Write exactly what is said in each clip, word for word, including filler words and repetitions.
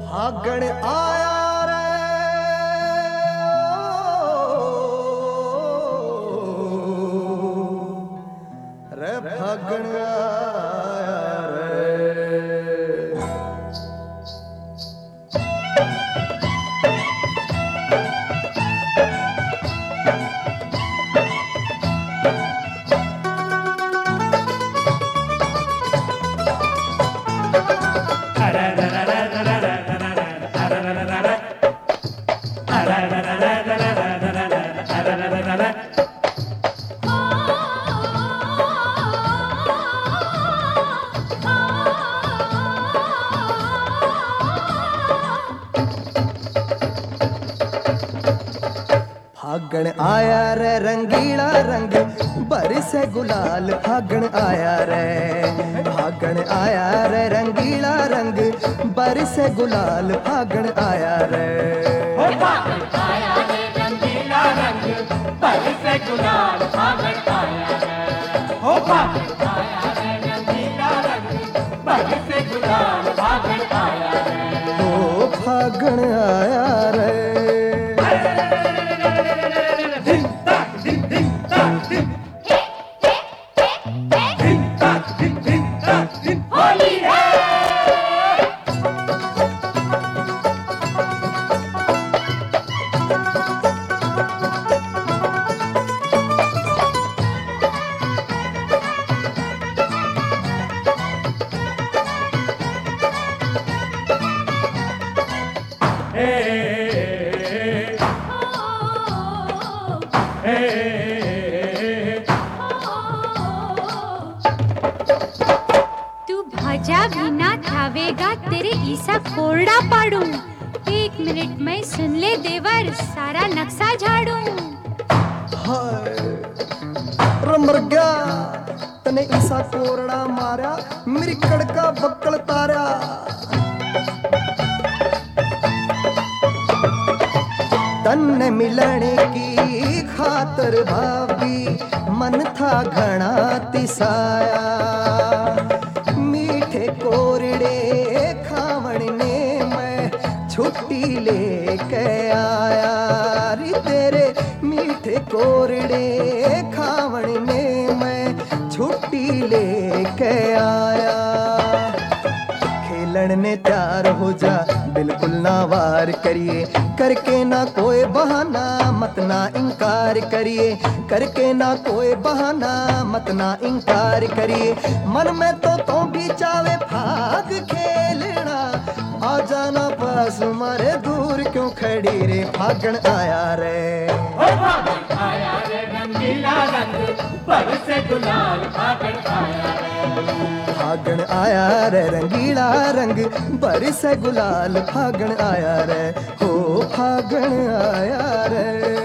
फागण आया रे रे फागण आया रे। फागण आया रे रंगीला रंग बरसे गुलाल। फागण आया रे फागण आया रे रंगीला रंग बरसे गुलाल। फागण आया रे फागण आया रे रंगीला रंग बरसे गुलाल। फागण आया रे हो फागण आया रे रंगीला रंग बरसे गुलाल। फागण आया रे हो फागण आया रे। तू भाजा भी ना खावेगा तेरे ईसा कोरडा पाडू। एक मिनट में सुन ले देवर सारा नक्शा झाड़ू। हाय रे मर गया तने ईसा कोरड़ा मारा मेरी कड़का बक्कल तारा। तन मिलने की खातर भाभी मन था घना तिसाया। मीठे कोरड़े खावण ने मैं छुट्टी लेके आया री तेरे। मीठे कोरड़े खावण ने मैं छुट्टी लेके आया। खेलन ने तैयार हो जा बिल्कुल ना वार करिए। करके ना कोई बहाना मत ना इनकार करिए। करके ना कोई बहाना मत ना इनकार करिए। मन में तो तो भी चावे भाग खेलना। आ जाना पास मारे दूर क्यों खड़ी रे। फागण आया रे फागण आया रे रंगीला रंग बरसे गुलाल। फागण आया रे फागण आया रे रंगीला रंग बरसे गुलाल। फागण आया रे हो फागण आया रे।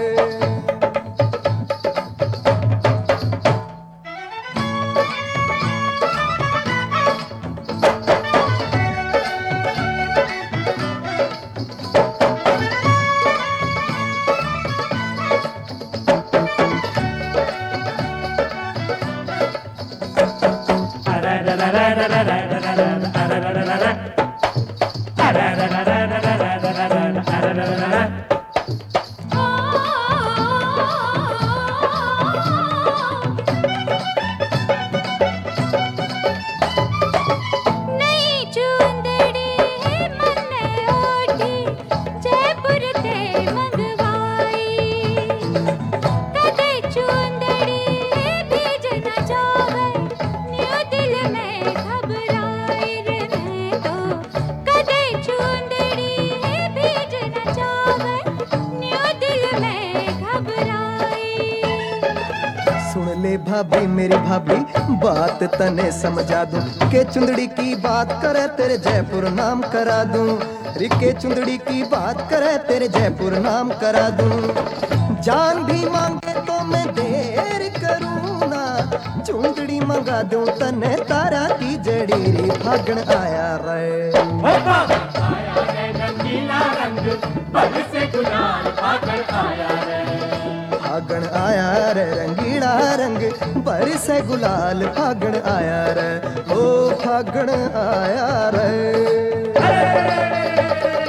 भाभी मेरी भाभी बात तने समझा दूं के चुंदड़ी की बात करे तेरे जयपुर नाम करा दूं। रिके चुंदड़ी की बात करे तेरे जयपुर नाम करा दूं। जान भी मांगे तो मैं देर करूं ना। चुंदड़ी मंगा दूं तने तारा की जड़ी रे। फागण आया रे फागण आया रे रंगीला रंग बरसे गुलाल। फागण आया रे फागण आया रे रंगीला रंग बरसे गुलाल। फागण आया रे ओ फागण आया रे।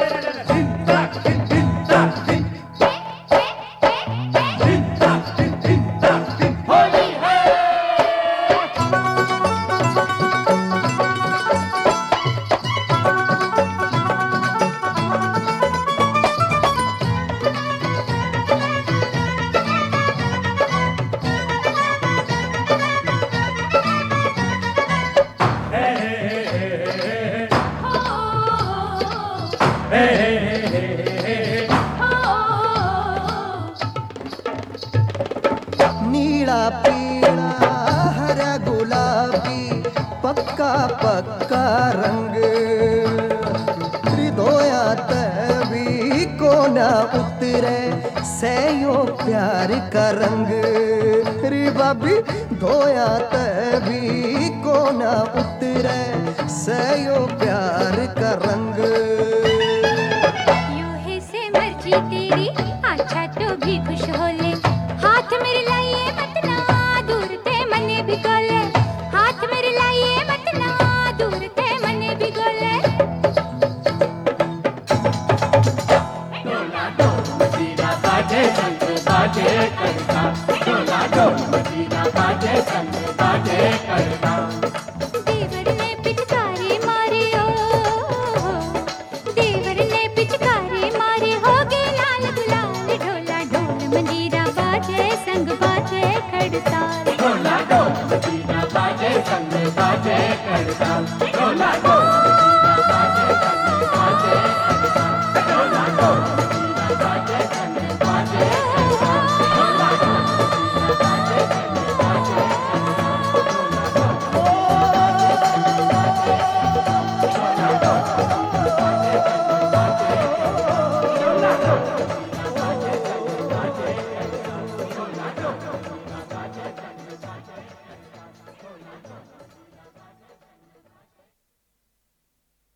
हे हे हे हे हे नीला पीला हरा गुलाबी पक्का पक्का रंग हृदयात भी कोना उतरे सयो प्यार का रंग रे बाबी धोयात भी कोना उतरे सयो प्यार का रंग यूं ही से मर्जी तेरी अच्छा तो भी खुश हो ले हाथ मेरे लाइए मत ना दूर ते मने भिगोले हाथ मेरे लाइए मत ना दूर ते मने भिगोले डोला डोल मजीरा बाजे संग बाजे करता डोला डोल मजीरा बाजे संग बाजे करता देवर ने पिचकारी मारी ओ देवर ने पिचकारी मारी हो गए लाल गुलाल ढोला ढोल मंजीरा बाजे संग बाजे खड़ताल डोला डोल मजीरा बाजे संग बाजे करता